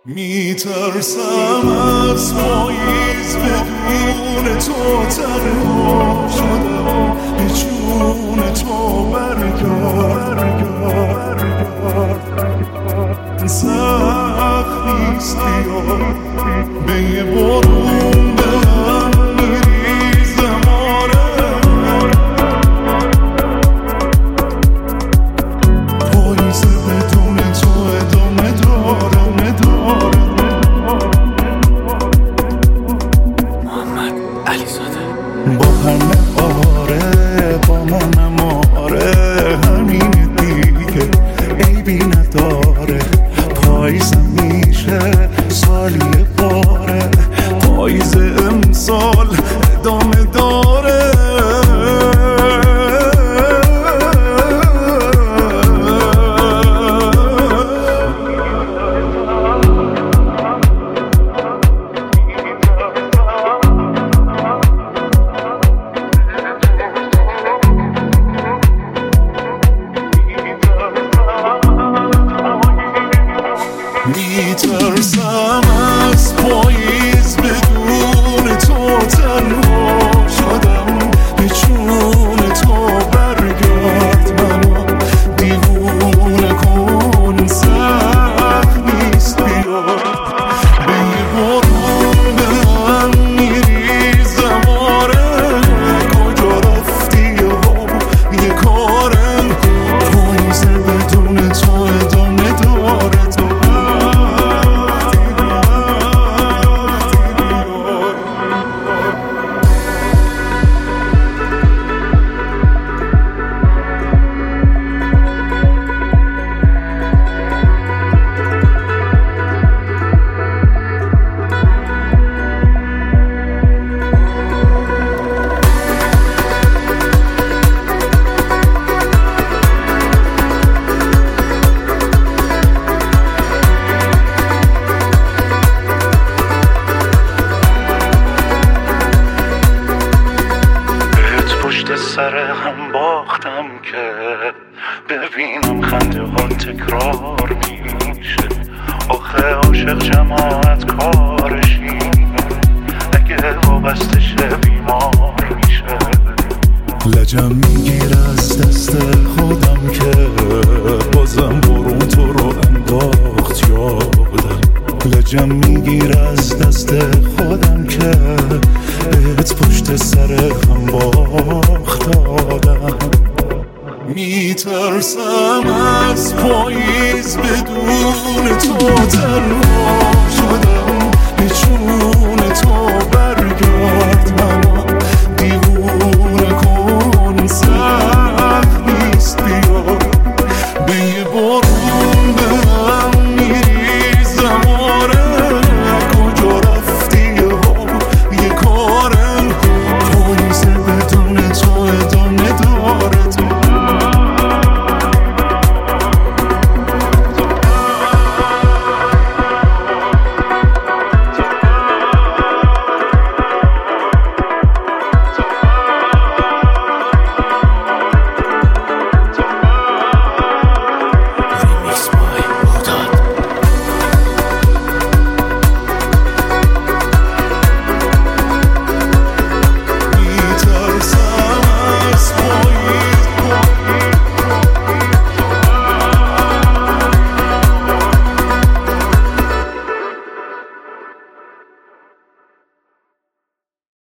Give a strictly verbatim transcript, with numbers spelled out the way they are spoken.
میترسم از پاییز بدون تو تنها شدم به جون تو برگرد سخت نیست بیا به یه برون به هم میریزم پاییز بدون تو ادامه داره با همه آره با منم آره همین دیگه عیبی نداره پاییزم میشه سالی باره پاییز امسال ادامه داره میترسم از پاییز بدون تو تنها شدم به جون تو برگرد منو دیوونه کن سخت نیست بیا به یه برون به هم میریزم آره کجا رفتی یه کارم پاییز بدون تو ادامه داره تو سر هم باختم که ببینم خنده ها تکرار میشه آخه عاشق جماعت کارشی اگه وابسته شه بیمار میشه لجم میگیر از دست خودم که بازم برون تو رو انداخت یادم لجم میگیر از دست خودم که بهت پشت سر هم باخت دادم میترسم از پاییز بدون تو